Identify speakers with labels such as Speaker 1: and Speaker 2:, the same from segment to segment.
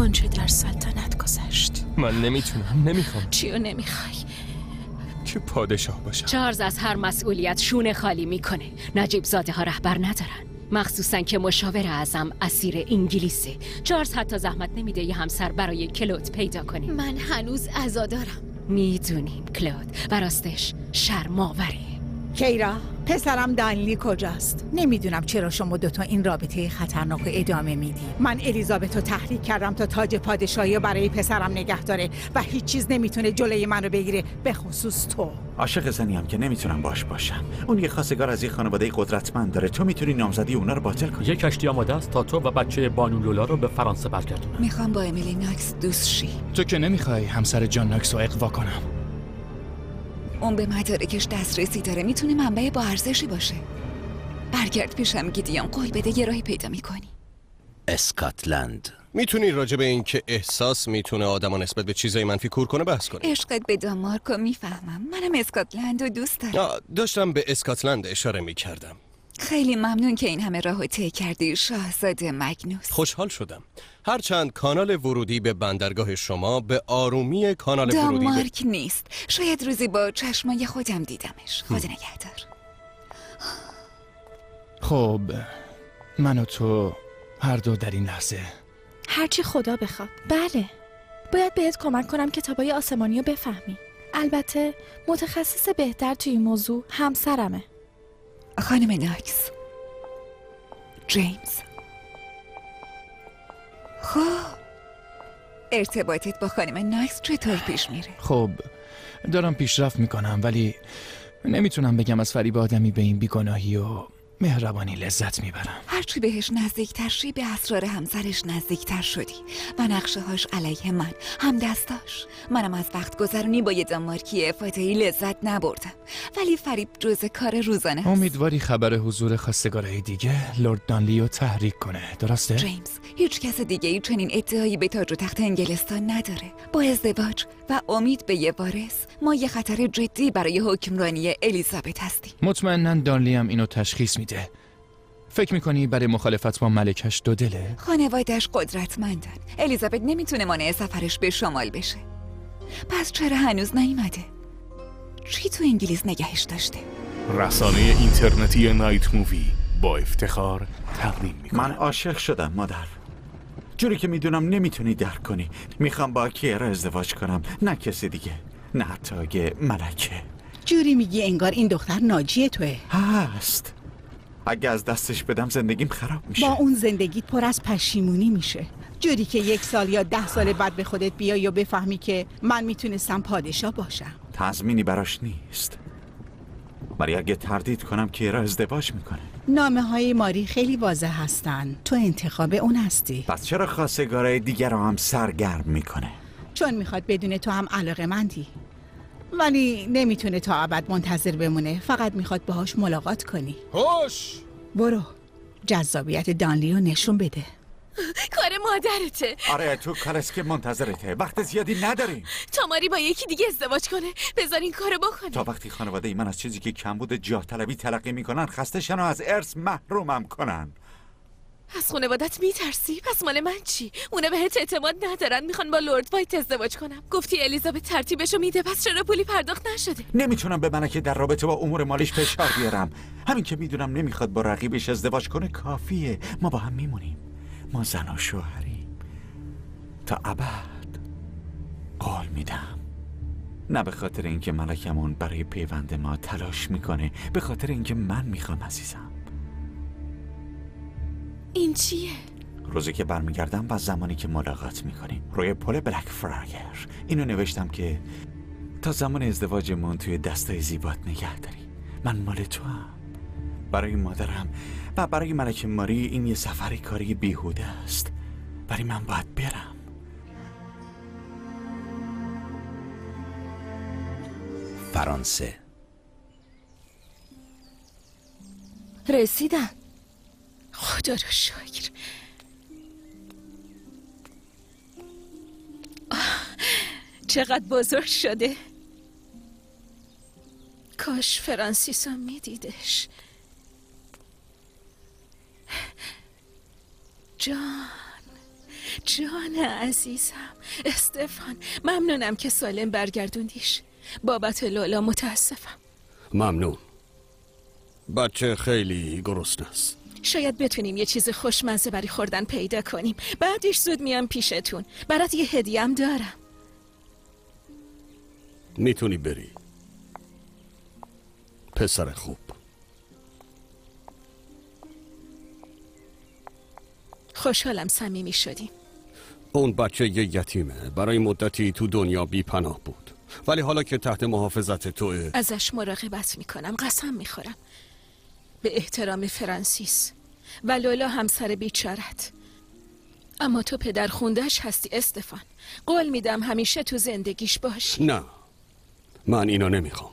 Speaker 1: آنچه در سلطنت گذشت.
Speaker 2: من نمیخوام.
Speaker 1: چیو نمیخوای؟
Speaker 2: که پادشاه باشم.
Speaker 3: چارلز از هر مسئولیت شونه خالی میکنه. نجیب زاده ها رهبر ندارن، مخصوصا که مشاور اعظم اسیر انگلیسه. چارلز حتی زحمت نمیده یه همسر برای کلود پیدا کنیم.
Speaker 1: من هنوز عزادارم.
Speaker 3: میدونیم کلود، براستش شرم‌آوره.
Speaker 4: کیرا، پسرم دانلی کجاست؟ نمیدونم چرا شما دوتا این رابطه خطرناک ادامه میدی. من الیزابتو تحریک کردم تا تاج پادشاهی برای پسرم نگه داره و هیچ چیز نمیتونه جلوی منو بگیره، به خصوص تو.
Speaker 5: عاشق زنیم که نمیتونم باش باشم. اون یه خواستگار از یه خانواده قدرتمند داره. تو میتونی نامزدی اونا رو باطل کنی.
Speaker 6: یه کشتی آماده است تا تو و بچه بانو لولا رو به فرانسه برگردونم.
Speaker 7: میخوام با امیلی ناکس دوست شی.
Speaker 2: تو که نمیخوای همسر جان ناکس رو اغوا کنم.
Speaker 7: اون به مدارکش دسترسی داره، میتونه منبع با ارزشی باشه. برگرد پیشم گیدیون، قول بده یه راهی پیدا میکنی.
Speaker 8: اسکاتلند.
Speaker 9: میتونی راجع به این که احساس میتونه آدمو نسبت به چیزای منفی کور کنه بحث کنی؟
Speaker 7: عشقت به دانمارکو میفهمم. منم اسکاتلند رو دوست دارم.
Speaker 9: داشتم به اسکاتلند اشاره میکردم.
Speaker 7: خیلی ممنون که این همه راهو طی کردی شاهزاده مگنوس.
Speaker 9: خوشحال شدم. هرچند کانال ورودی به بندرگاه شما به آرومی کانال ورودی
Speaker 7: دانمارک نیست. شاید روزی با چشمای خودم دیدمش. خدا نگهدار.
Speaker 2: خب من و تو هر دو در این لحظه
Speaker 1: هرچی خدا بخواد. بله، باید بهت کمک کنم کتابای آسمانی رو بفهمی. البته متخصص بهتر توی این موضوع همسرمه.
Speaker 7: خانم ناکس، جیمز. خب ارتباطت با خانم ناکس چطور پیش میره؟
Speaker 2: خب دارم پیشرفت میکنم، ولی نمیتونم بگم از فریب آدمی به این بیگناهی و مهربانی لذت میبرم.
Speaker 7: هرچی بهش نزدیکتر شی به اسرار همسرش نزدیکتر شدی و نقشه هاش علیه من هم دستاش. منم از وقت گذرونی با یه دانمارکی افاطه‌ای لذت نبردم، ولی فریب جز کار روزانه هست.
Speaker 2: امیدواری خبر حضور خواستگارای دیگه لرد دانلی رو تحریک کنه، درسته؟
Speaker 7: جیمز، هیچ کس دیگه ای چنین ادعایی به تاج و تخت انگلستان نداره. با ازدواج و امید به یه وارث ما یه خطر جدی برای حکمرانی الیزابت هستیم.
Speaker 2: مطمئناً دانلی هم اینو تشخیص میده. فکر میکنی برای مخالفت با ملکش دو دله؟
Speaker 7: خانواده‌اش قدرتمندن. الیزابت نمیتونه مانع سفرش به شمال بشه. پس چرا هنوز نیومده؟ چی تو انگلیس نگهش داشته؟
Speaker 10: رسانه اینترنتی نایت مووی با افتخار تقدیم میکنه.
Speaker 5: من عاشق شدم مادر. جوری که میدونم نمیتونی درک کنی. میخوام با کیرا ازدواج کنم، نه کسی دیگه، نه حتی اگه ملکه.
Speaker 4: جوری میگی انگار این دختر ناجی توه.
Speaker 5: هست. اگه از دستش بدم زندگیم خراب میشه.
Speaker 4: با اون زندگیت پر از پشیمونی میشه. جوری که 1 سال یا 10 سال بعد به خودت بیای و بفهمی که من میتونستم پادشاه باشم.
Speaker 5: تضمینی براش نیست. ولی اگه تردید کنم کیرا ازدواج میکنه.
Speaker 4: نامه های ماری خیلی واضح هستن. تو انتخاب اون هستی.
Speaker 5: پس چرا خواستگارای دیگر رو هم سرگرم میکنه؟
Speaker 4: چون میخواد بدونه تو هم علاقه‌مندی. ولی نمیتونه تا ابد منتظر بمونه. فقط میخواد باهاش ملاقات کنی.
Speaker 9: هوش!
Speaker 4: برو جذابیت دانلی رو نشون بده.
Speaker 1: کار مادرته.
Speaker 5: آره تو کارست که منتظرته. وقت زیادی نداریم.
Speaker 1: تا ماری با یکی دیگه ازدواج کنه بذار این کارو بکنه.
Speaker 5: تا وقتی خانواده ای من از چیزی که کم بوده جاه طلبی تلقی میکنن خسته شن و از ارث محرومم کنن.
Speaker 1: از خانوادت میترسی؟ پس مال من چی؟ اونا بهت اعتماد ندارن، میخوان با لرد وایت ازدواج کنم. گفتی الیزابت ترتیبشو میده، پس چرا پولی پرداخت نشده؟
Speaker 5: نمیتونم به ملکه در رابطه با امور مالیش فشار بیارم. همین که میدونم نمیخواد با رقیبش ازدواج کنه کافیه. ما با هم میمونیم. ما زن و شوهریم تا ابد. قول میدم. نه به خاطر اینکه ملکمون برای پیوند ما تلاش میکنه، به خاطر اینکه من میخوام عزیزم.
Speaker 1: این چیه؟
Speaker 5: روزی که برمیگردم و زمانی که ملاقات میکنیم روی پل بلک فرایر اینو نوشتم که تا زمان ازدواجمون توی دستای زیبات نگه داری. من مال تو هم. برای مادرم و برای ملکه ماری این یه سفر کاری بیهوده است، ولی من باید برم.
Speaker 8: فرانسه.
Speaker 1: رسیدن. خدا رو شکر. چقدر بزرگ شده. کاش فرانسیسو میدیدش.
Speaker 3: جان عزیزم استفان، ممنونم که سالم برگردوندیش. بابت لولا متاسفم.
Speaker 9: ممنون. بچه خیلی گرسنه است.
Speaker 3: شاید بتونیم یه چیز خوشمزه برای خوردن پیدا کنیم. بعدش زود میام پیشتون. برات یه هدیه‌ام دارم.
Speaker 9: میتونی بری پسر خوب.
Speaker 3: خوشحالم صمیمی شدیم.
Speaker 9: اون بچه یه یتیمه، برای مدتی تو دنیا بی پناه بود، ولی حالا که تحت محافظت توه
Speaker 3: ازش مراقبت میکنم. قسم میخورم به احترام فرانسیس و لولا همسر بیچارت. اما تو پدر خوندهش هستی استفان. قول میدم همیشه تو زندگیش باشی.
Speaker 9: نه، من اینو نمیخوام.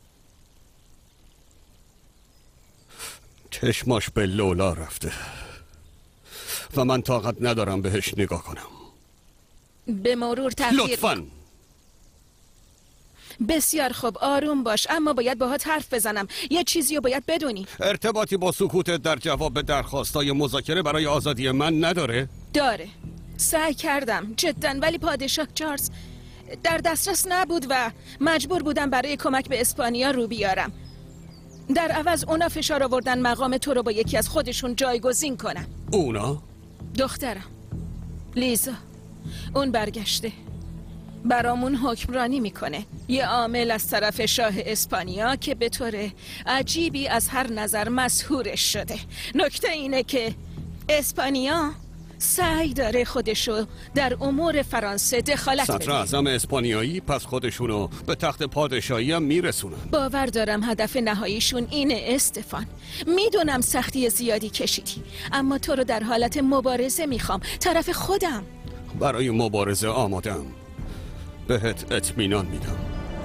Speaker 9: چشماش به لولا رفته و من طاقت ندارم بهش نگاه کنم.
Speaker 3: به مرور تغییر
Speaker 9: لطفاً.
Speaker 3: بسیار خوب، آروم باش، اما باید باهات حرف بزنم. یه چیزی رو باید بدونی.
Speaker 9: ارتباطی با سکوتت در جواب به درخواستای مذاکره برای آزادی من نداره؟
Speaker 3: داره. سعی کردم جدا، ولی پادشاه چارلز در دسترس نبود و مجبور بودم برای کمک به اسپانیا رو بیارم. در عوض اونا فشار آوردن مقام تو رو با یکی از خودشون جایگزین کنن.
Speaker 9: اونا؟
Speaker 3: دخترم لیزا. اون برگشته برامون حکمرانی میکنه. یه عامل از طرف شاه اسپانیا که به طور عجیبی از هر نظر مسحورش شده. نکته اینه که اسپانیا سعی داره خودشو در امور فرانسه دخالت بده.
Speaker 9: صدر اعظم اسپانیایی پس خودشونو به تخت پادشاهی هم میرسونن.
Speaker 3: باور دارم هدف نهاییشون اینه استفان. میدونم سختی زیادی کشیدی، اما تو رو در حالت مبارزه میخوام، طرف خودم.
Speaker 9: برای مبارزه آمادم. بهت اطمینان میدم.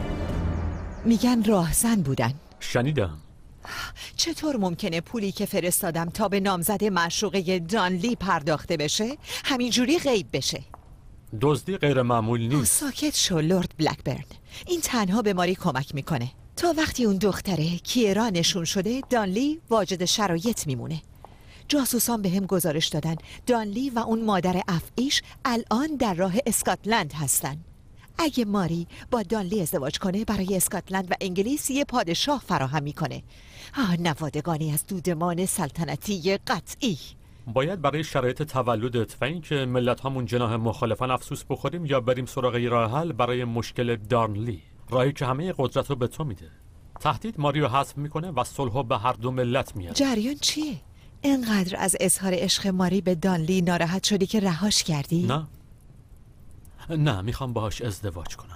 Speaker 11: میگن راهزن بودن.
Speaker 6: شنیدم.
Speaker 11: چطور ممکنه پولی که فرستادم تا به نامزد معشوقه دانلی پرداخته بشه همینجوری غیب بشه؟
Speaker 6: دزدی غیر معمول نیست.
Speaker 11: ساکت شو لورد بلکبرن. این تنها به ماری کمک میکنه. تا وقتی اون دختره کیرا نشون شده دانلی واجد شرایط میمونه. جاسوسان به هم گزارش دادن دانلی و اون مادر افعیش الان در راه اسکاتلند هستن. اگه ماری با دانلی ازدواج کنه برای اسکاتلند و انگلیس یه پادشاه فراهم میکنه. نوادگانی از دودمان سلطنتی قطعی.
Speaker 6: باید برای شرایط تولدت و اینکه ملت همون جناح مخالفان افسوس بخوریم یا بریم سراغ راه حل برای مشکل دارنلی، راهی که همه قدرت رو به تو میده. تهدید ماری رو حذف میکنه و صلح به هر دو ملت میاره.
Speaker 11: جریان چیه؟ اینقدر از اظهار عشق ماری به دانلی ناراحت شدی که رهاش کردی؟
Speaker 6: نه، میخوام باهاش ازدواج کنم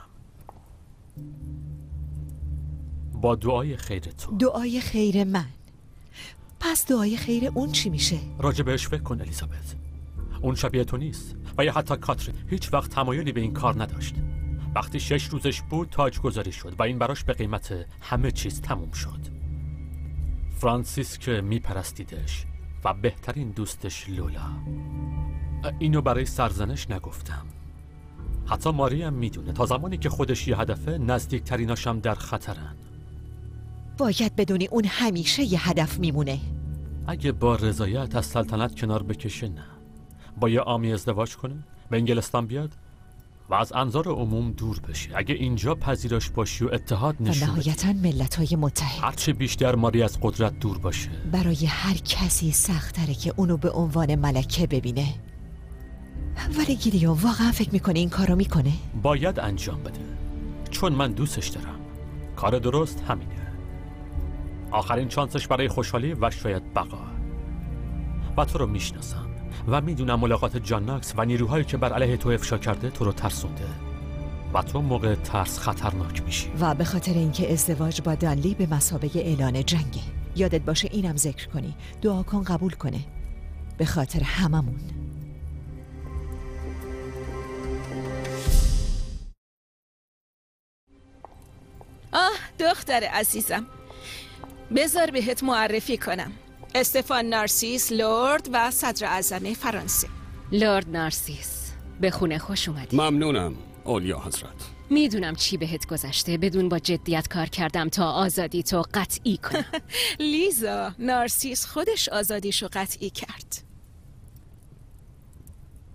Speaker 6: با دعای خیر تو.
Speaker 11: دعای خیر من؟ پس دعای خیر اون چی میشه؟
Speaker 6: راجع بهش فکر کن الیزابت. اون شبیه تو نیست و یا حتی کاترین هیچ وقت تمایلی به این کار نداشت. وقتی 6 روزش بود تاج گذاری شد و این براش به قیمت همه چیز تموم شد. فرانسیس که میپرستیدش و بهترین دوستش لولا. اینو برای سرزنش نگفتم. حتی ماری هم میدونه تا زمانی که خودش یه هدفه نزدیکتریناشم در خطرن.
Speaker 11: باید بدونی اون همیشه یه هدف میمونه.
Speaker 6: اگه با رضایت از سلطنت کنار بکشه نه. با یه عامی ازدواج کنه، به انگلستان بیاد و از انظار عموم دور بشه. اگه اینجا پذیراش باشی و اتحاد نشون بدی،
Speaker 11: نهایتاً ملت‌های متحد.
Speaker 6: هرچه بیشتر ماری از قدرت دور باشه
Speaker 11: برای هر کسی سخت‌تره که اونو به عنوان ملکه ببینه. ولی گیلیو واقعا فکر میکنه این کارو میکنه؟
Speaker 6: باید انجام بده چون من دوستش دارم. کار درست همینه. آخرین چانسش برای خوشحالی و شاید بقا. و تو رو میشناسم و میدونم ملاقات جان ناکس و نیروهایی که بر علیه تو افشا کرده تو رو ترسونده و تو موقع ترس خطرناک میشی.
Speaker 11: و به خاطر اینکه ازدواج با دانلی به مثابه اعلان جنگه. یادت باشه اینم ذکر کنی. دعا کن قبول کنه. به خاطر هممون.
Speaker 3: دختر عزیزم، بذار بهت معرفی کنم. استفان نارسیس، لورد و صدر اعظم فرانسه. لورد نارسیس، به خونه خوش اومدی.
Speaker 9: ممنونم اولیا حضرت.
Speaker 3: میدونم چی بهت گذشته. بدون با جدیت کار کردم تا آزادی تو قطعی کنم. لیزا، نارسیس خودش آزادیشو قطعی کرد.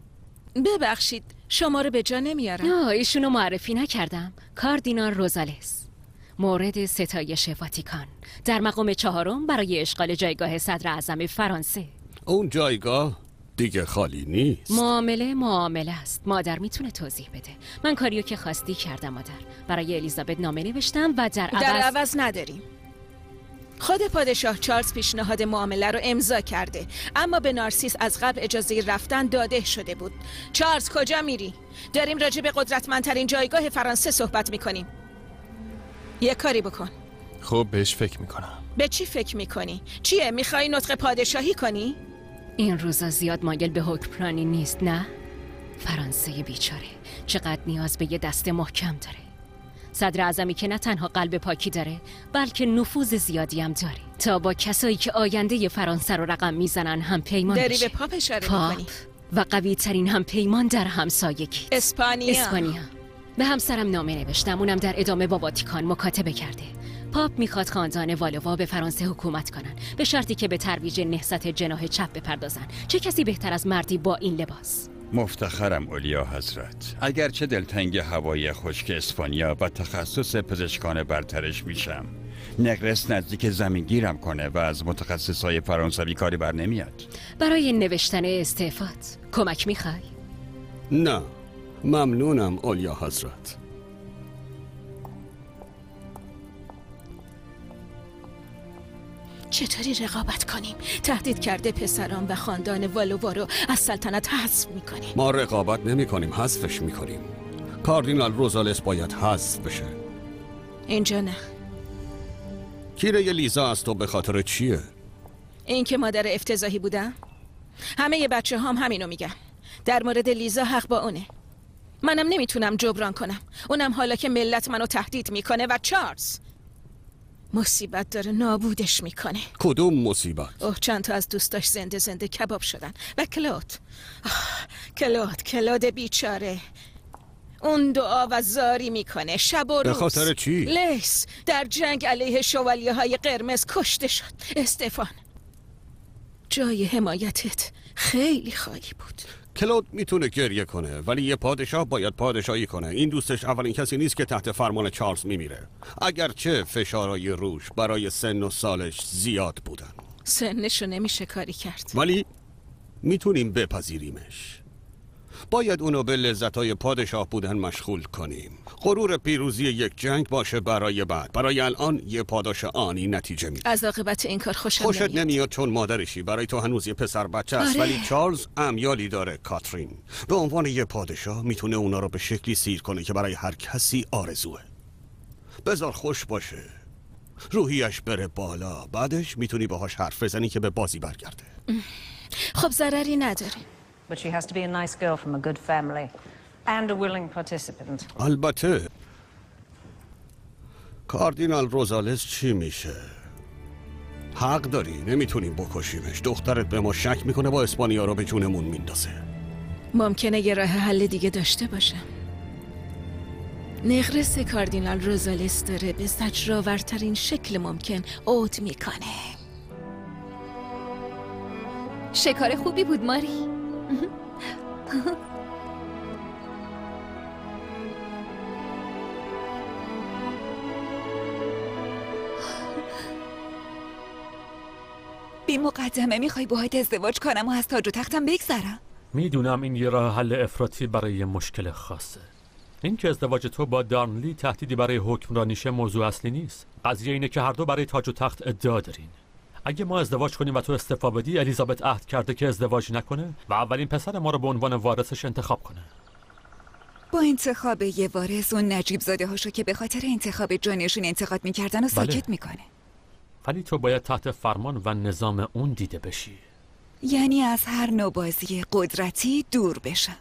Speaker 3: ببخشید شما رو به جا نمیارم.
Speaker 12: نه ایشونو معرفی نکردم. کاردینال روزالس، مورد ستایش واتیکان، در مقام 4 برای اشغال جایگاه صدر اعظم فرانسه.
Speaker 9: اون جایگاه دیگه خالی نیست.
Speaker 12: معامله است. مادر میتونه توضیح بده. من کاریو که خواستی کردم مادر. برای الیزابت نامه نوشتم و در
Speaker 3: عوض نداریم. خود پادشاه چارلز پیشنهاد معامله رو امضا کرده، اما به نارسیس از قبل اجازه رفتن داده شده بود. چارلز کجا میری؟ داریم راجع به قدرتمندترین جایگاه فرانسه صحبت میکنیم. یه کاری بکن.
Speaker 2: خب بهش فکر میکنم.
Speaker 3: به چی فکر میکنی؟ چیه؟ میخوای نطق پادشاهی کنی؟
Speaker 12: این روزا زیاد مایل به حکمرانی نیست نه؟ فرانسه بیچاره چقدر نیاز به یه دست محکم داره. صدر اعظمی که نه تنها قلب پاکی داره بلکه نفوذ زیادی هم داره تا با کسایی که آینده فرانسه رو رقم میزنن هم پیمان
Speaker 3: داری
Speaker 12: بشه.
Speaker 3: به پاپ اشاره میکنی؟
Speaker 12: و قوی ترین هم پیمان در همسایگی
Speaker 3: اسپانیا.
Speaker 12: به همسرم نامه نوشتم، اونم در ادامه با واتیکان مکاتبه کرده. پاپ میخواد خاندان والووا به فرانسه حکومت کنن به شرطی که به ترویج نهضت جناح چپ بپردازن. چه کسی بهتر از مردی با این لباس؟
Speaker 13: مفتخرم اولیا حضرت. اگرچه دلتنگ هوای خشک اسپانیا و تخصص پزشکان برترش میشم، نقرس نزدیک زمین گیرم کنه و از متخصصای فرانسوی کاری بر نمیاد.
Speaker 12: برای نوشتن استعفات کمک میخوای؟
Speaker 9: نه ممنونم اولیا حضرت.
Speaker 3: چطوری رقابت کنیم؟ تهدید کرده پسران و خاندان والووا رو از سلطنت حذف میکنیم.
Speaker 9: ما رقابت نمی کنیم، حذفش میکنیم. کاردینال روزالس باید حذف بشه.
Speaker 3: اینجا نه.
Speaker 9: کیره لیزا از تو به خاطر چیه؟
Speaker 3: این که مادر افتضاحی بودم؟ همه بچه هم همینو میگن. در مورد لیزا حق با اونه. منم نمیتونم جبران کنم، اونم حالا که ملت منو تهدید میکنه. و چارلز مصیبت داره نابودش میکنه.
Speaker 9: کدوم مصیبت؟
Speaker 3: اوه چند تا از دوستاش زنده کباب شدن. و کلود بیچاره اون دعا و زاری میکنه شب و روز.
Speaker 9: به خاطر چی؟
Speaker 3: لیس در جنگ علیه شوالیه های قرمز کشته شد. استفان جای حمایتت خیلی خالی بود.
Speaker 9: کلود میتونه گریه کنه ولی یه پادشاه باید پادشاهی کنه. این دوستش اولین کسی نیست که تحت فرمان چارلز میمیره، اگرچه فشارهای روش برای سن و سالش زیاد بودن.
Speaker 3: سنشو نمیشه کاری کرد
Speaker 9: ولی میتونیم بپذیریمش. باید اونو به لذتهای پادشاه بودن مشغول کنیم. غرور پیروزی یک جنگ باشه برای بعد. برای الان یه پاداش آنی نتیجه میده.
Speaker 3: از عاقبت این کار خوشت
Speaker 9: نمیاد چون مادرشی. برای تو هنوز یه پسر بچه است. ولی چارلز امیالی داره. کاترین به عنوان یه پادشاه میتونه اونا رو به شکلی سیر کنه که برای هر کسی آرزوه. بذار خوش باشه، روحیش بره بالا، بعدش میتونی باهاش حرف بزنی که به بازی برگرده.
Speaker 3: خب ضرری نداره.
Speaker 14: But she has to be a nice girl from a good family and a willing participant.
Speaker 9: البته کاردینال روزالس چی میشه؟ حق داری، نمیتونیم بکشیمش. دخترت به ما شک میکنه با اسپانیا رو به جونمون میندازه.
Speaker 3: ممکنه یه راه حل دیگه داشته باشم. نقرس کاردینال روزالس داره به زجرآورترین شکل ممکن عود میکنه.
Speaker 12: شکار خوبی بود ماری.
Speaker 7: بی مقدمه میخوای باهات ازدواج کنم و از تاج و تختم بگذرم؟
Speaker 6: میدونم این یه راه حل افراطی برای یه مشکل خاصه. این که ازدواج تو با دارنلی تهدیدی برای حکمرانیشه موضوع اصلی نیست. قضیه اینه که هر دو برای تاج و تخت ادعا دارین. اگه ما ازدواج کنیم و تو استعفا بدی، الیزابت عهد کرده که ازدواج نکنه و اولین پسر ما رو به عنوان وارثش انتخاب کنه.
Speaker 7: با انتخاب یه وارث اون نجیب زاده هاشو که به خاطر انتخاب جانشون انتقاد میکردن و ساکت میکنه.
Speaker 6: ولی تو باید تحت فرمان و نظام اون دیده بشی.
Speaker 7: یعنی از هر نوع بازی قدرتی دور بشم.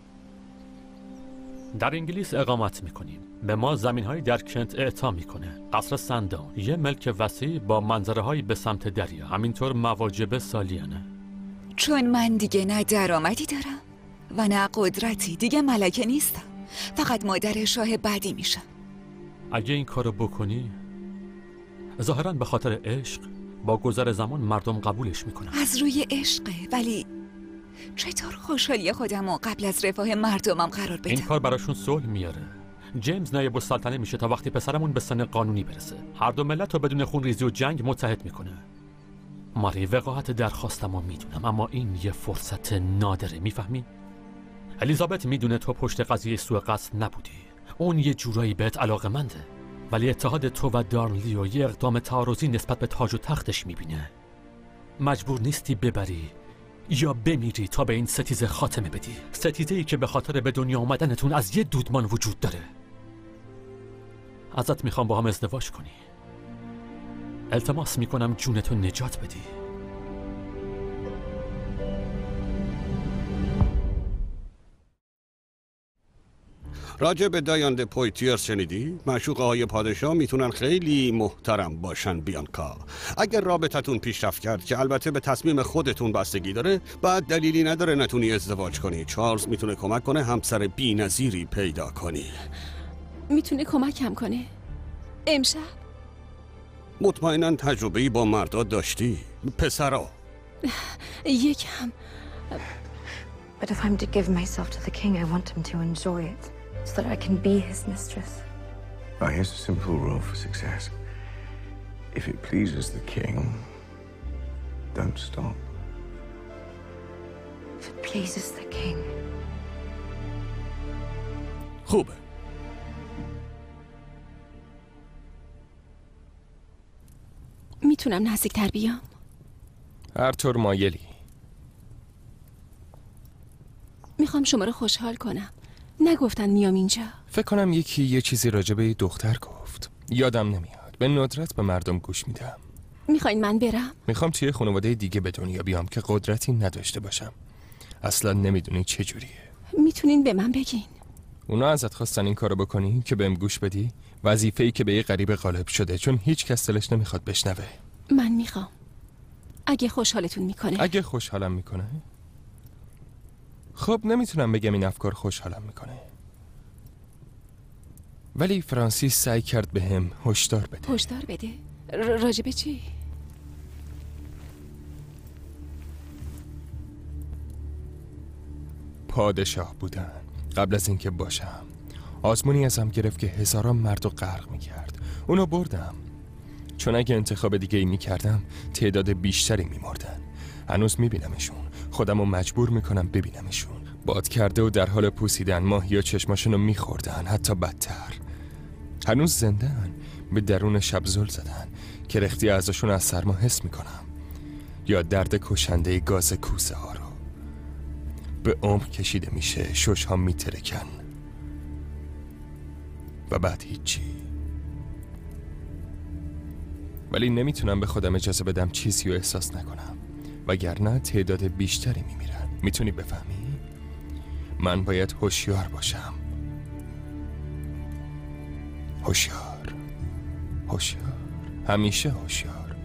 Speaker 6: در انگلیس اقامت میکنیم. به ما زمین‌های در کنت اعطا میکنه. قصر سندان، یه ملک وسیع با منظره‌هایی به سمت دریا، همینطور مواجب سالیانه.
Speaker 7: چون من دیگه نه درآمدی دارم و نه قدرتی، دیگه ملکه نیستم، فقط مادر شاه بعدی میشم.
Speaker 6: اگه این کارو بکنی، ظاهراً به خاطر عشق، با گذر زمان مردم قبولش میکنن.
Speaker 7: از روی عشقه، ولی چطور خوشحالی خودم و قبل از رفاه مردمم قرار بدم؟
Speaker 6: این کار براشون صلح میاره. جیمز نایب السلطنه میشه تا وقتی پسرمون به سن قانونی برسه. هر دو ملت رو بدون خونریزی و جنگ متحد میکنه. ماری وقاحت درخواستمو میدونم، اما این یه فرصت نادره، میفهمی؟ الیزابت میدونه تو پشت قضیه سوء قصد نبودی. اون یه جورایی بهت علاقه‌منده، ولی اتحاد تو و دارنلی و یه اقدام تعارضی نسبت به تاج و تختش میبینه. مجبور نیستی ببری یا بمیری تا به این ستیزه خاتمه بدی. ستیزه‌ای که به خاطر به دنیا آمدنتون از یه دودمان وجود داره. ازت میخوام با هم ازدواج کنی. التماس میکنم جونتو نجات بدی.
Speaker 9: راجع به دایان پویتیرز شنیدی؟ معشوقه های پادشاه میتونن خیلی محترم باشن بیانکا. اگر رابطتون پیشرفت کرد که البته به تصمیم خودتون بستگی داره، بعد دلیلی نداره نتونی ازدواج کنی. چارلز میتونه کمک کنه همسر بی‌نظیری پیدا کنی.
Speaker 1: میتونه کمکم کنه؟ امشب؟
Speaker 9: مطمئناً تجربه‌ای با مردا داشتی. پسرا
Speaker 1: یکم.
Speaker 15: But if I'm to give myself to the king, I want him to enjoy it, so that I can be his mistress.
Speaker 16: Oh, here's a simple rule for success. If it pleases the king, don't stop.
Speaker 15: If it pleases the king.
Speaker 9: خوبه.
Speaker 1: میتونم نزدیکتر بیام؟
Speaker 17: هر طور مایلی.
Speaker 1: میخوام شما رو خوشحال کنم. نگفتن میام اینجا.
Speaker 17: فکر کنم یکی یه چیزی راجع به دختر گفت. یادم نمیاد. به ندرت به مردم گوش میدم.
Speaker 1: میخواین من برم؟
Speaker 17: میخوام توی خانواده دیگه به دنیا بیام که قدرتی نداشته باشم. اصلا نمیدونی چه جوریه.
Speaker 1: میتونین به من بگین.
Speaker 17: اونا ازت خواستن این کارو بکنی که بهم گوش بدی؟ وظیفه‌ای که به یه غریبه غالب شده، چون هیچ کس دلش نمیخواد بشنوه.
Speaker 1: من میخوام. اگه خوشحالتون میکنه.
Speaker 17: اگه خوشحالم میکنه؟ خب نمیتونم بگم این افکار خوشحالم میکنه. ولی فرانسیس سعی کرد بهم هشدار بده.
Speaker 1: هشدار بده؟ راجب چی؟
Speaker 17: پادشاه بودن. قبل از اینکه باشم آزمونی ازم گرفت که هزاران مردو غرق میکرد. اونو بردم، چون اگه انتخاب دیگه ای میکردم تعداد بیشتری میمردن. هنوز میبینمشون، خودمو مجبور میکنم ببینمشون. باد کرده و در حال پوسیدن، ماهیا چشماشونو میخوردن، حتی بدتر هنوز زنده‌ان. به درون شب زل زدن که رختی ازشون از سرما حس میکنم، یا درد کشنده گاز کوسه ها رو. به عمق کشیده میشه، شش ها میترکن و بعد هیچی. ولی نمیتونم به خودم اجازه بدم چیزی رو احساس نکنم، وگرنه تعداد بیشتری میمیرن. میتونی بفهمی؟ من باید هوشیار باشم. هوشیار، هوشیار، همیشه هوشیار.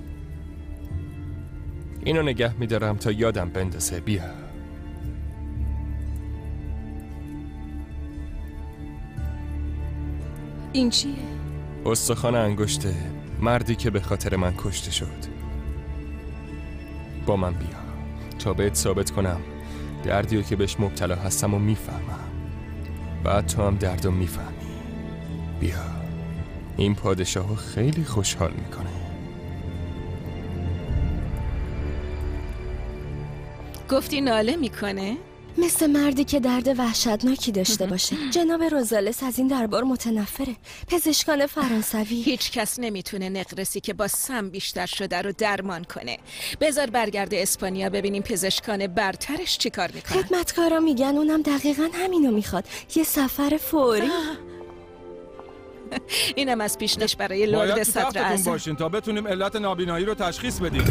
Speaker 17: اینو نگه میدارم تا یادم بندازه. بیا.
Speaker 1: این چیه؟
Speaker 17: استخوان انگشته مردی که به خاطر من کشته شد. با من بیا تا بهت ثابت کنم دردیو که بهش مبتلا هستم و میفهمم. بعد تو هم دردو میفهمی. بیا. این پادشاهو خیلی خوشحال میکنه.
Speaker 3: گفتی ناله میکنه؟
Speaker 18: مثل مردی که درد وحشتناکی داشته باشه. جناب روزالس از این دربار متنفره. پزشکان فرانسوی.
Speaker 3: هیچ کس نمیتونه نقرسی که با سم بیشتر شده رو درمان کنه. بذار برگرده اسپانیا ببینیم پزشکان برترش چی کار میکنن.
Speaker 18: خدمتکارا میگن اونم دقیقاً همینو میخواد. یه سفر فوری.
Speaker 3: اینم از پیشنش برای لرد صدر اعظم.
Speaker 19: باشین تا بتونیم علت نابینایی رو تشخیص بدیم.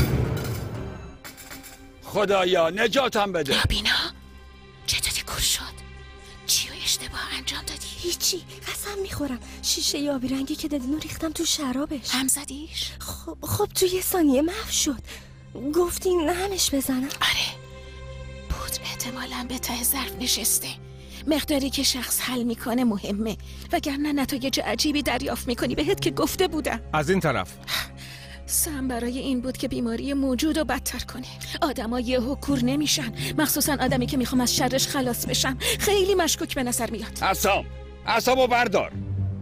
Speaker 13: خدایا نجاتم بده.
Speaker 1: نابینا؟ چطوری کور شد؟ چی رو اشتباه انجام دادی؟
Speaker 18: هیچی، قسم میخورم شیشه آبی رنگی که دادین رو ریختم تو شرابش.
Speaker 1: هم زدیش؟
Speaker 18: خب تو یه ثانیه محو شد. گفتین همش بزنم؟
Speaker 1: آره، بود احتمالاً به ته ظرف نشسته. مقداری که شخص حل میکنه مهمه، وگرنه نتایج عجیبی دریافت میکنی بهت که گفته بودم.
Speaker 19: از این طرف
Speaker 3: سم برای این بود که بیماری موجود رو بدتر کنه. آدما یهو کور نمیشن، مخصوصا آدمی که میخوام از شرش خلاص بشم. خیلی مشکوک به نظر میاد.
Speaker 13: عصامو بردار.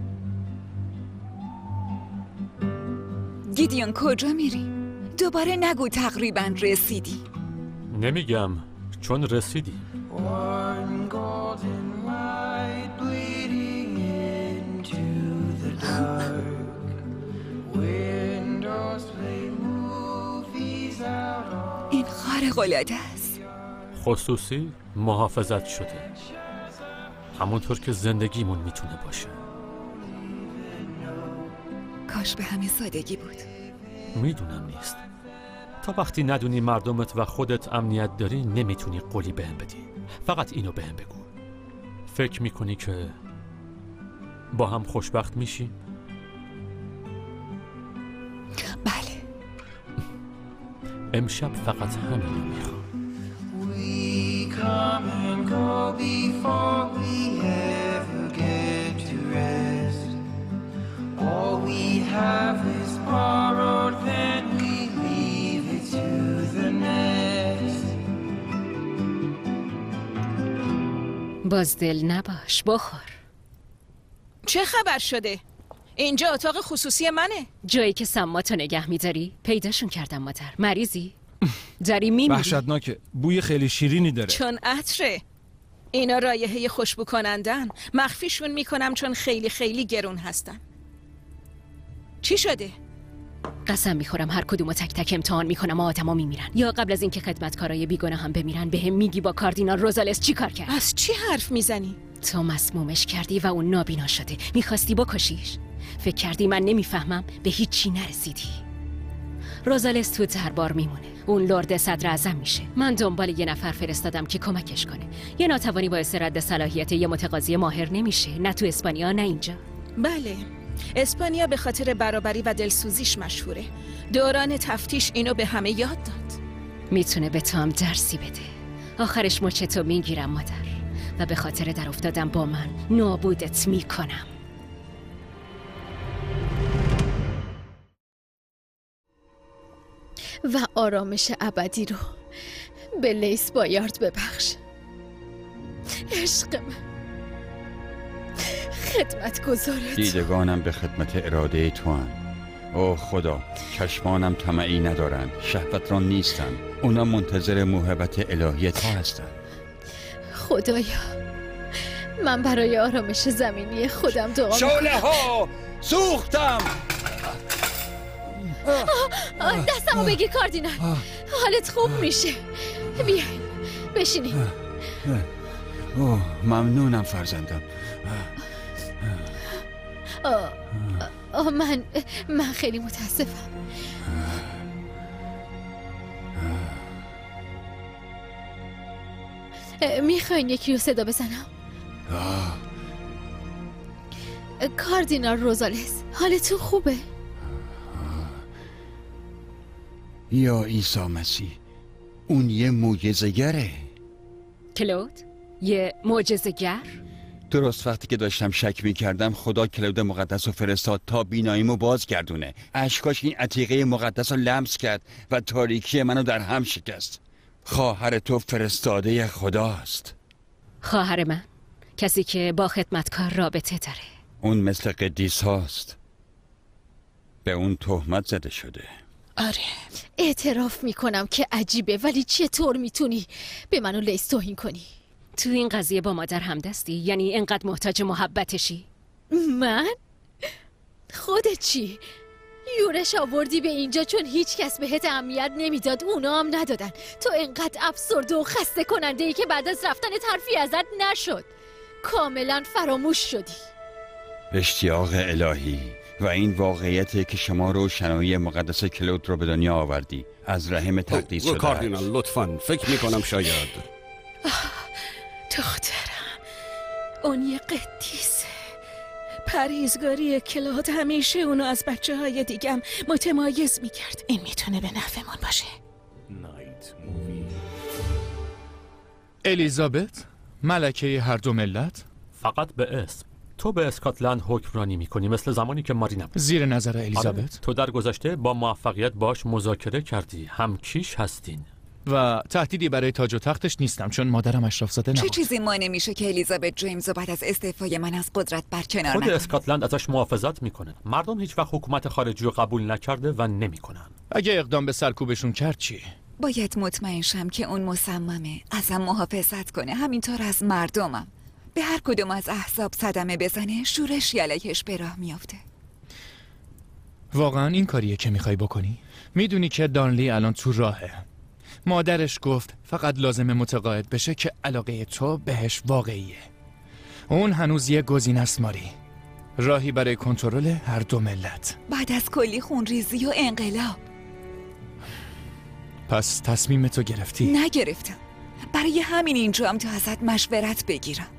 Speaker 7: گیدیون کجا میری؟ دوباره نگو تقریبا رسیدی.
Speaker 6: نمیگم چون رسیدی.
Speaker 7: این خارق‌العاده است.
Speaker 6: خصوصی محافظت شده، همونطور که زندگیمون میتونه باشه.
Speaker 7: کاش به همین سادگی بود.
Speaker 6: میدونم نیست. تا وقتی ندونی مردمت و خودت امنیت داری نمیتونی قولی بهم بدی. فقط اینو بهم بگو. فکر میکنی که با هم خوشبخت میشی؟
Speaker 7: بله.
Speaker 6: امشب فقط همینو میخوام.
Speaker 12: بازدل نباش، بخور.
Speaker 3: چه خبر شده؟ اینجا اتاق خصوصی منه.
Speaker 12: جایی که سماتو نگه میداری پیداشون کردم. مادر مریضی؟ داری میمیری؟
Speaker 19: وحشتناکه، بوی خیلی شیرینی داره.
Speaker 3: چون عطره. اینا رایحه خوشبو کنندن. مخفیشون میکنم چون خیلی خیلی گرون هستن. چی شده؟
Speaker 12: قسم میخورم هر کدومو تک تک امتحان میکنم و آدما میمیرن، یا قبل از اینکه خدمتکارای بیگناه هم بمیرن بهم میگی با کاردینال روزالس چی کار کرد؟
Speaker 3: از چی حرف میزنی؟
Speaker 12: تو مسمومش کردی و اون نابینا شده. میخواستی بکشیش؟ فکر کردی من نمیفهمم؟ به هیچی نرسیدی. روزالس تو دربار میمونه. اون لرد صدر اعظم میشه. من دنبال یه نفر فرستادم که کمکش کنه. یه ناتوانی باعث رد صلاحیت یه متقاضی ماهر نمیشه، نه تو اسپانیا نه اینجا.
Speaker 3: بله، اسپانیا به خاطر برابری و دلسوزیش مشهوره. دوران تفتیش اینو به همه یاد داد.
Speaker 12: میتونه به تو هم درسی بده. آخرش مچ تو میگیرم مادر، و به خاطر در افتادم با من نابودت میکنم.
Speaker 18: و آرامش ابدی رو به لیس بایارد ببخش. عشق من، خدمت گذارت.
Speaker 13: دیدگانم به خدمت اراده تو هم. اوه خدا، چشمانم طمعی ندارند، شهوت را نیستن. اونا منتظر موهبت الهی تو هستن.
Speaker 18: خدایا، من برای آرامش زمینی خودم دعا میکنم.
Speaker 13: شعله ها سوختم.
Speaker 18: دستمو بگیر کاردینال، حالت خوب میشه. بیاین بشینیم.
Speaker 13: اوه ممنونم فرزندم.
Speaker 18: من خیلی متاسفم. میخواین یکی رو صدا بزنم؟ کاردینال روزالس، حالتون خوبه؟
Speaker 13: یا عیسی مسیح، اون یه معجزه‌گره.
Speaker 12: کلود؟ یه معجزه‌گر؟
Speaker 13: درست وقتی که داشتم شک می‌کردم خدا کلود مقدس رو فرستاد تا بیناییمو باز گردونه. اشکاش این عتیقه مقدس رو لمس کرد و تاریکی منو در هم شکست. خواهر تو فرستاده خداست.
Speaker 12: خواهر من؟ کسی که با خدمتکار رابطه داره.
Speaker 13: اون مثل قدیس هاست. به اون تهمت زده شده.
Speaker 18: آره، اعتراف میکنم که عجیبه، ولی چطور میتونی به منو لیس توهین کنی؟
Speaker 12: تو این قضیه با مادر همدستی؟ یعنی انقدر محتاج محبتشی؟
Speaker 18: من؟ خودت چی؟ یورش آوردی به اینجا چون هیچ کس بهت اهمیت نمیداد، اونا هم ندادن. تو انقدر افسرده و خسته کننده ای که بعد از رفتن حرفی ازت نشد. کاملا فراموش شدی.
Speaker 13: اشتیاق الهی و این واقعیتی که شما روشنایی مقدس کلود رو به دنیا آوردی از رحم تقدیس شده.
Speaker 9: کاردینال لطفاً، فکر میکنم شاید
Speaker 3: دخترم، اون یه قدیسه. پرهیزگاری کلود همیشه اونو از بچه‌های دیگم متمایز میکرد. این میتونه به نفعمون باشه.
Speaker 2: الیزابت، ملکه هر دو ملت؟
Speaker 6: فقط به اسم. تو به اسکاتلند حکمرانی میکنی مثل زمانی که ماری نبود.
Speaker 2: زیر نظر الیزابت.
Speaker 6: تو در گذشته با موفقیت باش مذاکره کردی، همکیش هستین
Speaker 2: و تهدیدی برای تاج و تختش نیستم چون مادرم اشرافزاده نبود.
Speaker 7: چه چیزی مانع میشه که الیزابت جیمز بعد از استعفای من از قدرت برکنار
Speaker 6: خود
Speaker 7: نکنه؟
Speaker 6: اسکاتلند ازش محافظت میکنه. مردم هیچ وقت حکومت خارجی رو قبول نکرده و نمیکنن.
Speaker 2: اگه اقدام به سرکوبشون کرد چی؟
Speaker 7: باید مطمئن شم که اون مصممه ازم محافظت کنه، همینطور از مردمم. به هر کدوم از احزاب صدمه بزنه شورش علیهش به راه میافته.
Speaker 2: واقعا این کاریه که میخوای بکنی؟ میدونی که دانلی الان تو راهه. مادرش گفت فقط لازمه متقاعد بشه که علاقه تو بهش واقعیه. اون هنوز یه گزینه است ماری. راهی برای کنترل هر دو ملت.
Speaker 7: بعد از کلی خونریزی و انقلاب.
Speaker 2: پس تصمیم تو گرفتی؟
Speaker 7: نگرفتم. برای همین اینجام تا ازت مشورت بگیرم.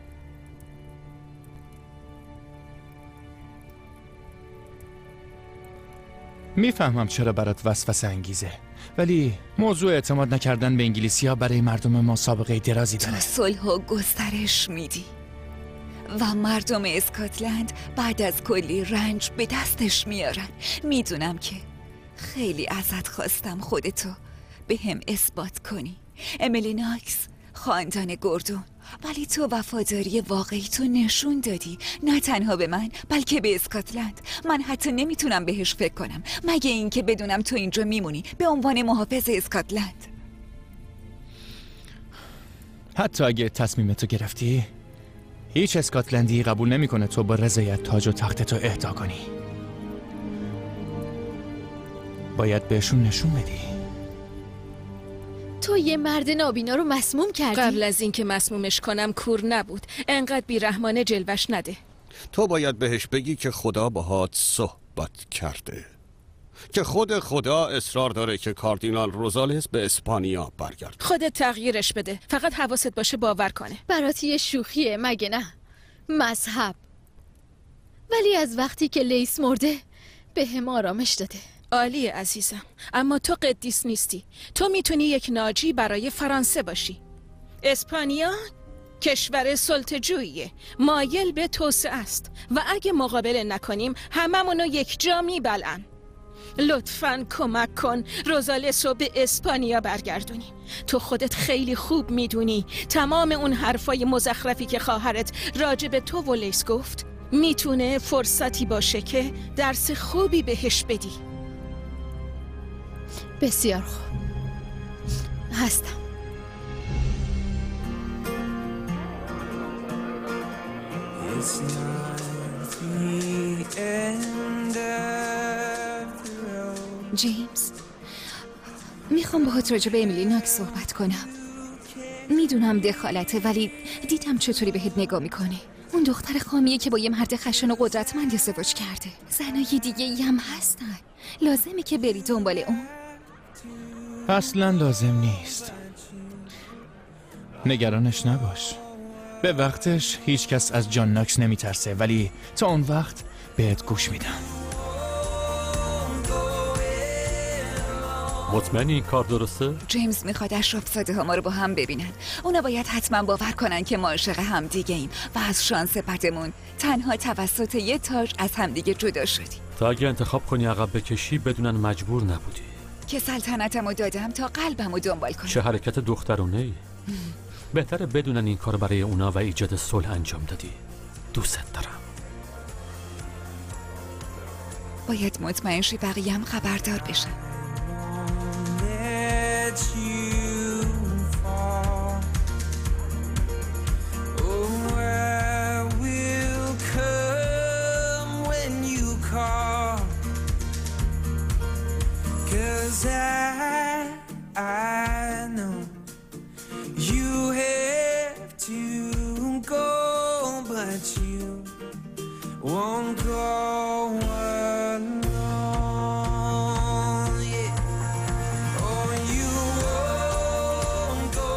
Speaker 2: میفهمم چرا برات وسوسه انگیزه، ولی موضوع اعتماد نکردن به انگلیسی‌ها برای مردم ما سابقه درازی داره.
Speaker 7: تو صلح و گسترش میدی و مردم اسکاتلند بعد از کلی رنج به دستش میارن. میدونم که خیلی ازت خواستم خودتو به هم اثبات کنی، امیلی ناکس، خاندان گوردون، ولی تو وفاداری واقعی تو نشون دادی، نه تنها به من بلکه به اسکاتلند. من حتی نمیتونم بهش فکر کنم مگه اینکه بدونم تو اینجا میمونی به عنوان محافظ اسکاتلند.
Speaker 2: حتی اگه تصمیمتو گرفتی، هیچ اسکاتلندی قبول نمیکنه تو با رضایت تاج و تختتو اهدا کنی. باید بهشون نشون بدی.
Speaker 18: تو یه مرد نابینا رو مسموم کردی؟
Speaker 3: قبل از اینکه مسمومش کنم کور نبود. انقدر بیرحمانه جلوش نده.
Speaker 9: تو باید بهش بگی که خدا باهات صحبت کرده، که خود خدا اصرار داره که کاردینال روزالس به اسپانیا برگرده.
Speaker 3: خودت تغییرش بده، فقط حواست باشه باور کنه.
Speaker 18: برات یه شوخیه مگه نه؟ مذهب. ولی از وقتی که لیس مرده به هم آرامش داده.
Speaker 3: عالیه عزیزم، اما تو قدیس نیستی. تو میتونی یک ناجی برای فرانسه باشی. اسپانیا کشور سلطه‌جوییه، مایل به توسعه است و اگه مقابله نکنیم هممونو یک جا میبلن. لطفاً کمک کن روزالس رو به اسپانیا برگردونیم. تو خودت خیلی خوب میدونی تمام اون حرفای مزخرفی که خواهرت راجع به تو و لیس گفت میتونه فرصتی باشه که درس خوبی بهش بدی.
Speaker 18: بسیار خوب، هستم.
Speaker 7: جیمز، میخوام باهات راجع به امیلی ناکس صحبت کنم. میدونم دخالته، ولی دیدم چطوری بهت نگاه میکنه. اون دختر خامیه که با یه مرد خشن و قدرتمند ازدواج کرده. زنای دیگه هم هستن، لازمه که بری دنبال اون.
Speaker 2: اصلا لازم نیست، نگرانش نباش. به وقتش هیچ کس از جان ناکس نمیترسه، ولی تا اون وقت بهت گوش میدم.
Speaker 6: مطمئنی این کار درسته؟
Speaker 7: جیمز میخواد اشرافزاده ها ما رو با هم ببینن. اونا باید حتما باور کنن که ما عاشق هم دیگه ایم و از شانس بدمون تنها توسط یه تاج از همدیگه جدا شدیم.
Speaker 6: تا اگه انتخاب کنی عقب بکشی بدونن مجبور نبودی.
Speaker 7: که سلطنتمو دادم تا قلبمو دنبال کنم.
Speaker 6: چه حرکت دخترونه ای. بهتره بدونن این کار برای اونا و ایجاد صلح انجام دادی. دوست دارم.
Speaker 7: باید مطمئن شی بقیه هم خبردار بشن.
Speaker 20: I know you have to go, but you won't go alone. Yeah. Oh, you won't go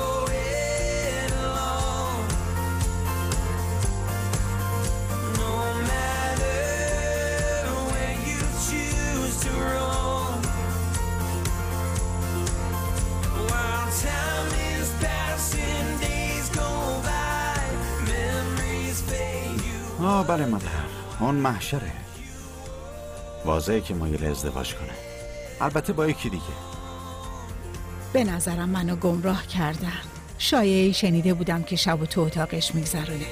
Speaker 20: alone. No matter where you choose to roam. While time is passing, days go by, memories fade, you
Speaker 5: بله مادر، اون محشره. واضحه که مایل ازدواج کنه، البته با یکی دیگه.
Speaker 4: به نظرم منو گمراه کردن. شایعی شنیده بودم که شب و تو اتاقش میگذرونه.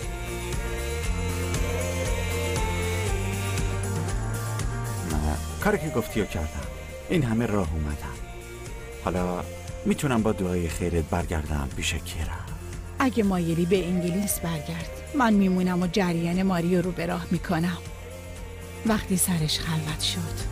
Speaker 5: کاری که گفتی رو کردم. این همه راه اومدم. حالا میتونم با دعای خیرت برگردم پیش کیرا.
Speaker 4: اگه مایلی به انگلیس برگرد، من میمونم و جریان ماریو رو به راه میکنم. وقتی سرش خلوت شد.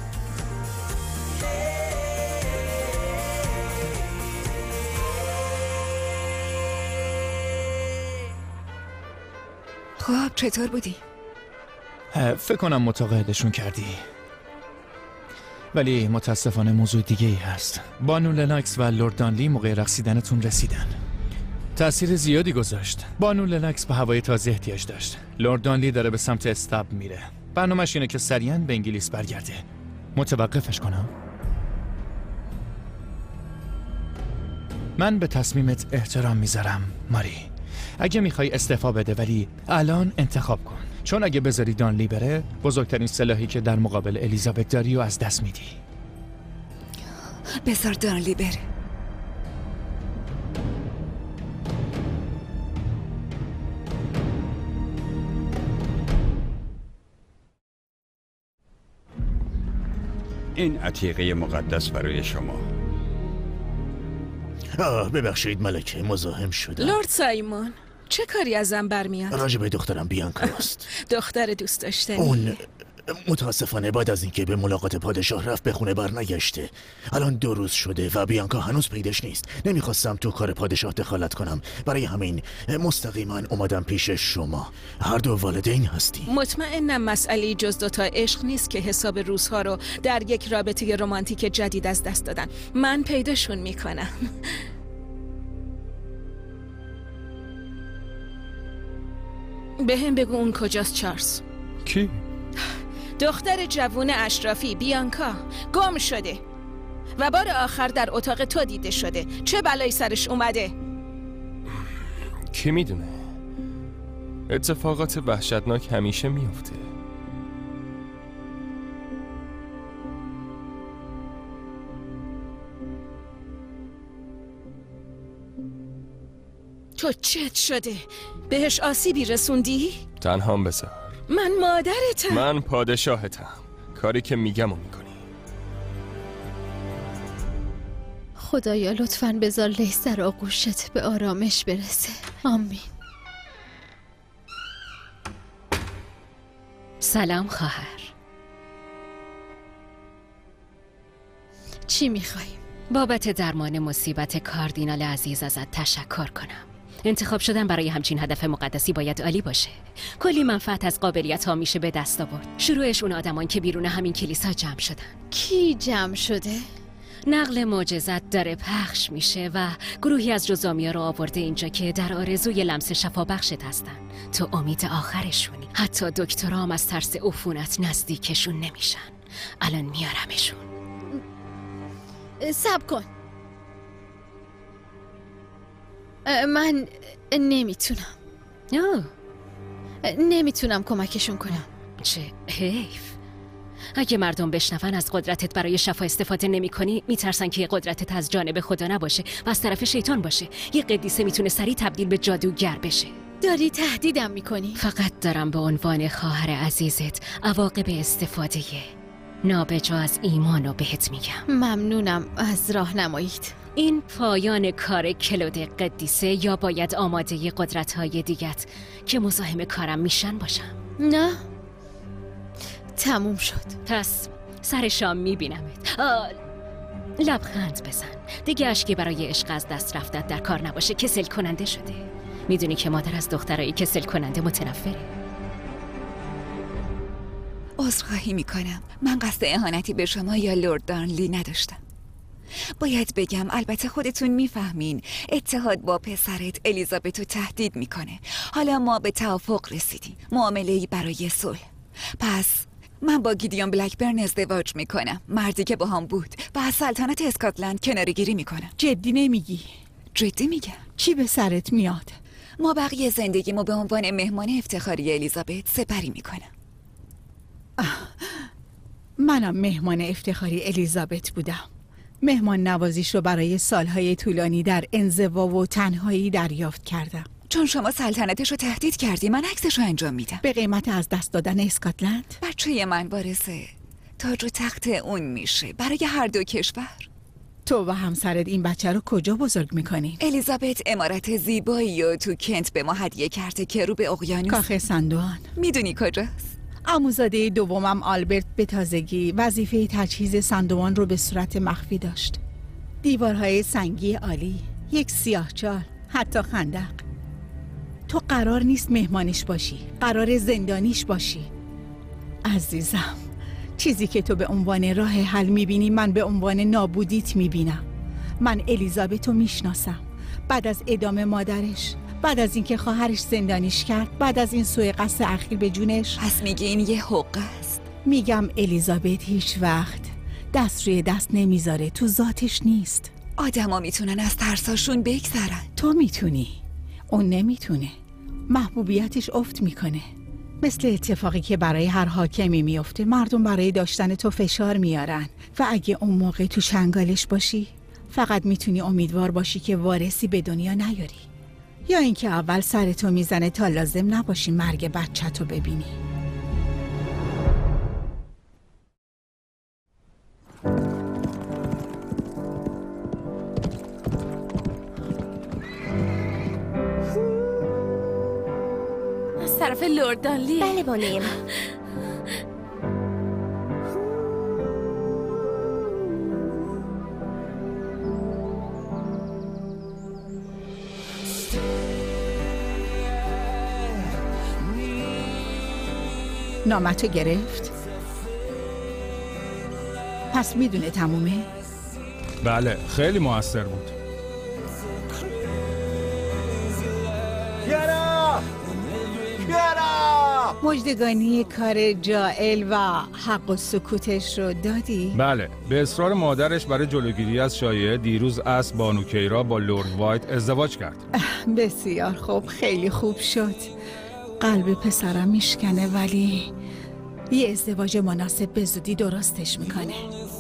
Speaker 7: خب چطور بودی؟
Speaker 2: فکر کنم متقاعدشون کردی، ولی متاسفانه موضوع دیگه ای هست. بانو لناکس و لورد دانلی موقع رقصیدنتون رسیدن. تأثیر زیادی گذاشت. بانو لناکس به هوای تازه احتیاج داشت. لورد دانلی داره به سمت استاب میره. برنامه‌اش اینه که سریعاً به انگلیس برگرده. متوقفش کنم؟ من به تصمیمت احترام میذارم ماری. اگه میخوای استعفا بده، ولی الان انتخاب کن، چون اگه بذاری دانلی بره، بزرگترین سلاحی که در مقابل الیزابت داری و از دست میدی.
Speaker 7: بذار دانلی بره.
Speaker 13: این عتیقه مقدس برای شما.
Speaker 21: ببخشید ملکه، مزاحم شدم.
Speaker 3: لورد سایمون، چه کاری ازم برمیاد؟
Speaker 21: راجع به دخترم بیانکاست.
Speaker 3: دختر دوست داشتنی.
Speaker 21: اون متاسفانه بعد از اینکه به ملاقات پادشاه رفت به خونه برنگشته. الان 2 روز شده و بیانکا هنوز پیداش نیست. نمیخواستم تو کار پادشاه دخالت کنم، برای همین مستقیما اومدم پیش شما. هر دو والدین هستی.
Speaker 3: مطمئنم مسئله جز 2 تا عشق نیست که حساب روزها رو در یک رابطه رمانتیک جدید از دست دادن. من پیداشون میکنم. به هم بگو اون کجاست چارلز؟
Speaker 17: کی؟
Speaker 3: دختر جوون اشرافی، بیانکا، گم شده و بار آخر در اتاق تو دیده شده. چه بلایی سرش اومده؟
Speaker 17: کی میدونه؟ اتفاقات وحشتناک همیشه میفته.
Speaker 3: تو چت شده؟ بهش آسیبی رسوندی؟
Speaker 17: تنهام بذار.
Speaker 3: من مادرتم.
Speaker 17: من پادشاهتم. کاری که میگم و میکنی.
Speaker 18: خدایا لطفاً بذار لیس در آغوشت به آرامش برسه. آمین.
Speaker 12: سلام خواهر.
Speaker 18: چی میخوای؟
Speaker 12: بابت درمان مصیبت کاردینال عزیز ازت تشکر کنم. انتخاب شدن برای همچین هدف مقدسی باید عالی باشه. کلی منفعت از قابلیت ها میشه به دست آورد. شروعش اون آدمان که بیرون همین کلیسا جمع شدن.
Speaker 18: کی جمع شده؟
Speaker 12: نقل معجزت داره پخش میشه و گروهی از جزامیا رو آورده اینجا که در آرزوی لمس شفابخشت هستن. تو امید آخرشونی. حتی دکترام از ترس عفونت نزدیکشون نمیشن. الان میارمشون.
Speaker 18: صبر کن. من نمیتونم کمکشون کنم.
Speaker 12: چه حیف. اگه مردم بشنون از قدرتت برای شفا استفاده نمی کنی، میترسن که قدرتت از جانب خدا نباشه و از طرف شیطان باشه. یه قدیسه میتونه سریع تبدیل به جادوگر بشه.
Speaker 18: داری تهدیدم میکنی؟
Speaker 12: فقط دارم به عنوان خواهر عزیزت عواقب استفاده نابجا از ایمانو بهت میگم.
Speaker 18: ممنونم از راهنماییت.
Speaker 12: این پایان کار کلود قدیسه یا باید آماده قدرت‌های دیگت که مزاحم کارم میشن باشم؟
Speaker 18: نه، تموم شد.
Speaker 12: پس سر شام میبینمت. لبخند بزن. دیگه اشکی برای عشق از دست رفتت در کار نباشه. کسل کننده شده. میدونی که مادر از دخترایی کسل کننده متنفره.
Speaker 7: عذرخواهی میکنم. من قصد اهانتی به شما یا لورد دانلی نداشتم. باید بگم البته خودتون میفهمین اتحاد با پسرت الیزابتو تهدید میکنه. حالا ما به توافق رسیدیم، معامله‌ای برای صلح. پس من با گیدیون بلکبرن ازدواج میکنم، مردی که با هم بود، و از سلطنت اسکاتلند کناره‌گیری میکنم.
Speaker 4: جدی نمیگی؟
Speaker 7: جدی میگم.
Speaker 4: چی به سرت میاد؟
Speaker 7: ما بقیه زندگیمو به عنوان مهمان افتخاری الیزابت سپری میکنم.
Speaker 4: منم مهمان افتخاری الیزابت بودم. مهمان نوازیش رو برای سالهای طولانی در انزوا و تنهایی دریافت کردم.
Speaker 7: چون شما سلطنتش رو تهدید کردی، من عکسش رو انجام میدم.
Speaker 4: به قیمت از دست دادن اسکاتلند؟
Speaker 7: بچه من وارث تاج و تخت اون میشه برای هر دو کشور.
Speaker 4: تو و همسرت این بچه رو کجا بزرگ میکنی؟
Speaker 7: الیزابت امارت زیبایی و تو کنت به ما هدیه کرده که رو به اقیانوس.
Speaker 4: کاخ سندوان.
Speaker 7: میدونی کجاست؟
Speaker 4: عموزاده دومم آلبرت به تازگی وظیفه تجهیز سندوان رو به صورت مخفی داشت. دیوارهای سنگی عالی، یک سیاهچال، حتی خندق. تو قرار نیست مهمانش باشی، قرار زندانیش باشی. عزیزم، چیزی که تو به عنوان راه حل میبینی من به عنوان نابودیت میبینم. من الیزابت رو میشناسم. بعد از اعدام مادرش، بعد از اینکه خواهرش زندانیش کرد، بعد از این سوءقصد اخیر به جونش.
Speaker 7: پس میگی این یه حقه است؟
Speaker 4: میگم الیزابت هیچ وقت دست روی دست نمیذاره، تو ذاتش نیست.
Speaker 7: آدما میتونن از ترساشون بگذرن.
Speaker 4: تو میتونی، اون نمیتونه. محبوبیتش افت میکنه. مثل اتفاقی که برای هر حاکمی میفته. مردم برای داشتن تو فشار میارن و اگه اون موقع تو چنگالش باشی فقط میتونی امیدوار باشی که وارثی به دنیا نیاری، یا اینکه اول سرتو میزنه تا لازم نباشی مرگ بچه‌تو ببینی.
Speaker 1: از طرف لورد دانلی؟
Speaker 18: بله بانوی من.
Speaker 4: نامتو گرفت؟ پس میدونه تمومه؟
Speaker 19: بله، خیلی موثر بود.
Speaker 5: کیارا! کیارا!
Speaker 4: مجدگانی کار جائل و حق و سکوتش رو دادی؟
Speaker 19: بله، به اصرار مادرش برای جلوگیری از شایعه دیروز عصر بانو کیرا با لورد وایت ازدواج کرد.
Speaker 4: بسیار خوب، خیلی خوب شد. قلب پسرم میشکنه ولی یه ازدواج مناسب به زودی درستش میکنه.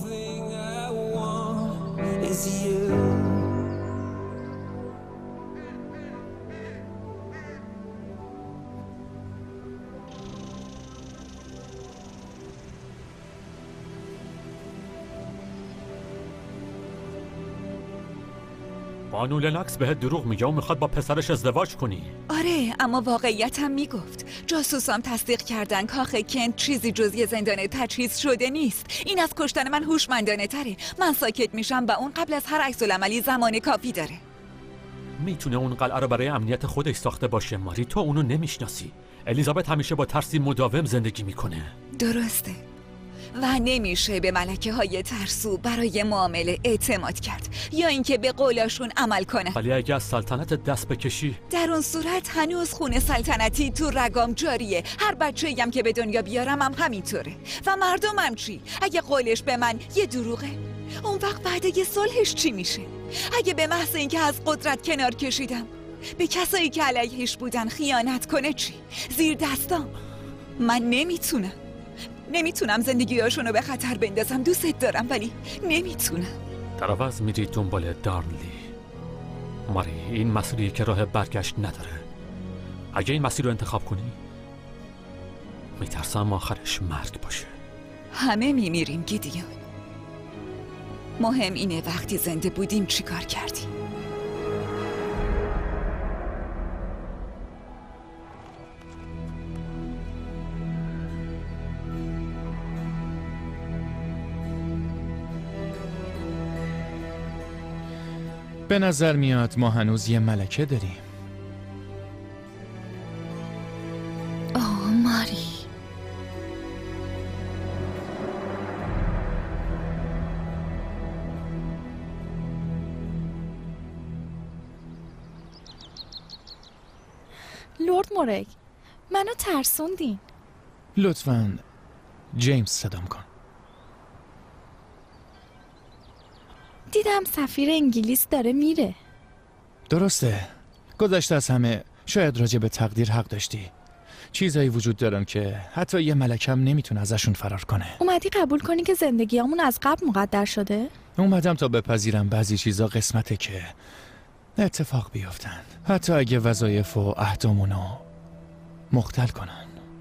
Speaker 6: بانو لناکس بهت دروغ میگه و میخواد با پسرش ازدواج کنی.
Speaker 7: آره، اما واقعیت هم میگفت. جاسوسام تصدیق کردن کاخ کنت چیزی جز یه زندان تجهیز شده نیست. این از کشتن من هوشمندانه تره. من ساکت میشم و اون قبل از هر عکس‌العملی زمان کافی داره.
Speaker 6: میتونه اون قلعه رو برای امنیت خودش ساخته باشه ماری، تو اونو نمیشناسی. الیزابت همیشه با ترسی مداوم زندگی میکنه.
Speaker 7: درسته، و نمیشه به ملکه های ترسو برای معامله اعتماد کرد یا اینکه به قولاشون عمل کنه.
Speaker 6: ولی اگه از سلطنت دست بکشی،
Speaker 7: در اون صورت هنوز خون سلطنتی تو رگام جاریه. هر بچه‌ای هم که به دنیا بیارم هم همینطوره. و مردمم چی؟ اگه قولش به من یه دروغه، اون وقت بعد یه صلحش چی میشه؟ اگه به محض اینکه از قدرت کنار کشیدم به کسایی که علیهش بودن خیانت کنه چی؟ زیر دستام. من نمیتونم زندگیاشونو به خطر بندازم. دوست دارم ولی نمیتونم.
Speaker 6: در عوض میری دنبال دارنلی. ماری، این مسیری که راه برگشت نداره. اگه این مسیر رو انتخاب کنی میترسم آخرش مرگ باشه.
Speaker 7: همه میمیریم گیدیون. مهم اینه وقتی زنده بودیم چی کار کردیم.
Speaker 2: به نظر میاد ما هنوز یه ملکه داریم.
Speaker 18: اوه ماری،
Speaker 1: لورد مورگ، منو ترسوندین.
Speaker 2: لطفاً جیمز صدام کن.
Speaker 1: دیدم سفیر انگلیس داره میره.
Speaker 2: درسته. گذشته از همه شاید راجع به تقدیر حق داشتی. چیزایی وجود دارن که حتی یه ملکم نمیتونه ازشون فرار کنه.
Speaker 10: اومدی قبول کنی که زندگیامون از قبل مقدر شده؟
Speaker 2: اومدم تا بپذیرم بعضی چیزا قسمته که اتفاق بیفتن، حتی اگه وظایف و عهدامونو مختل کنن.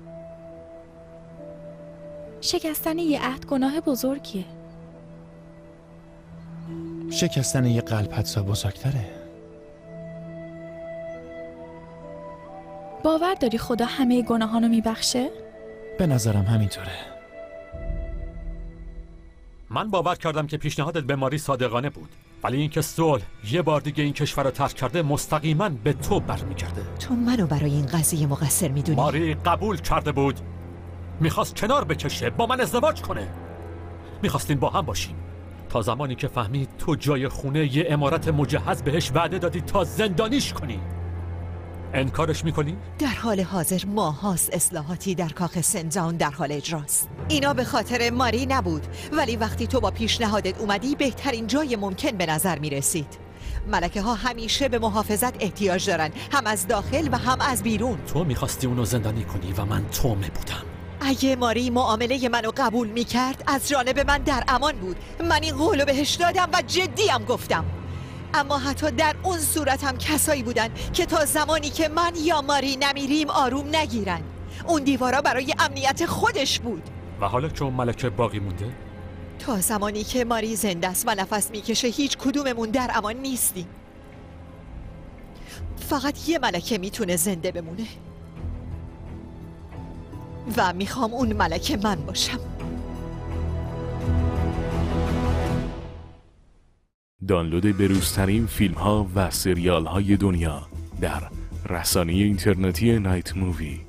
Speaker 10: شکستن یه عهد گناه بزرگیه.
Speaker 2: شکستن یه قلب حتی بزرگتره.
Speaker 10: باور داری خدا همه گناهانو میبخشه؟
Speaker 2: به نظرم همینطوره.
Speaker 6: من باور کردم که پیشنهادت به ماری صادقانه بود، ولی اینکه صلح یه بار دیگه این کشور رو ترک کرده مستقیما به تو برمیگرده.
Speaker 11: تو منو برای این قضیه مقصر میدونی؟
Speaker 6: ماری قبول کرده بود، میخواست کنار بکشه، با من ازدواج کنه. میخواستین با هم باشیم تا زمانی که فهمید تو جای خونه یه عمارت مجهز بهش وعده دادی تا زندانیش کنی. انکارش میکنی؟
Speaker 11: در حال حاضر ماهاست اصلاحاتی در کاخ سنجان در حال اجراست. اینا به خاطر ماری نبود، ولی وقتی تو با پیشنهادت اومدی بهترین جای ممکن به نظر میرسید. ملکه ها همیشه به محافظت احتیاج دارن، هم از داخل و هم از بیرون.
Speaker 6: تو میخواستی اونو زندانی کنی و من تومه بودم.
Speaker 11: اگه ماری معامله منو قبول میکرد از جانب من در امان بود. من این قولو بهش دادم و جدیم گفتم. اما حتی در اون صورت هم کسایی بودن که تا زمانی که من یا ماری نمیریم آروم نگیرن. اون دیوارا برای امنیت خودش بود.
Speaker 6: و حالا که اون ملکه باقی مونده؟
Speaker 11: تا زمانی که ماری زنده است و نفس میکشه هیچ کدوممون در امان نیستیم. فقط یه ملکه میتونه زنده بمونه و میخوام اون ملکه من باشم.
Speaker 22: دانلود بروزترین فیلم ها و سریال های دنیا در رسانه اینترنتی نایت مووی.